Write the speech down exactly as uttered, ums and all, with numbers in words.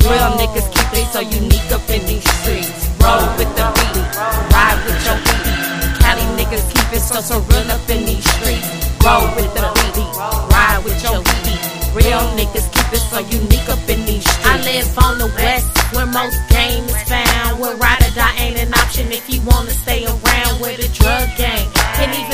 Real niggas keep it so unique up in these streets. Roll with the beat, ride with your feet. Cali niggas keep it so so real up in these streets. Roll with the beat, ride with your feet. Real niggas keep it so unique up in these streets. I live on the west where most game is found, where ride or die ain't an option if you wanna stay around with a drug gang. Can't even